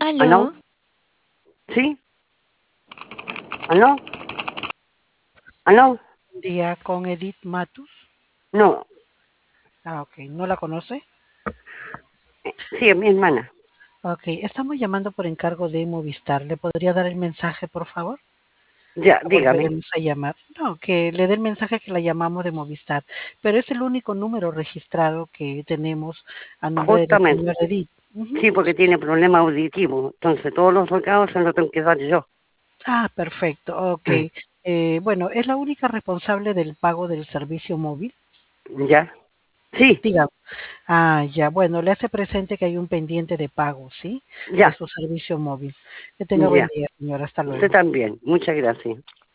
¿Aló? ¿Aló? ¿Sí? ¿Aló? ¿Aló? Día con Edith Matus. No, Ok, ¿no la conoce? sí, es mi hermana. Ok, estamos llamando por encargo de Movistar. ¿Le podría dar el mensaje, por favor? Ya, La dígame. volveremos a llamar. No, que le dé el mensaje que la llamamos de Movistar. Pero es el único número registrado que tenemos a nombre de la Justamente. señora Edith. Ujú. Sí, porque tiene problema auditivo. Entonces, todos los recados se los tengo que dar yo. Ah, perfecto. Ok. Bueno, es la única responsable del pago del servicio móvil. ¿Ya? Sí, Diga. Ah, ya. Bueno, le hace presente que hay un pendiente de pago, ¿sí? De ya, su servicio móvil. Que tenga buen ya. día, señora. Hasta Usted luego. también. Muchas gracias.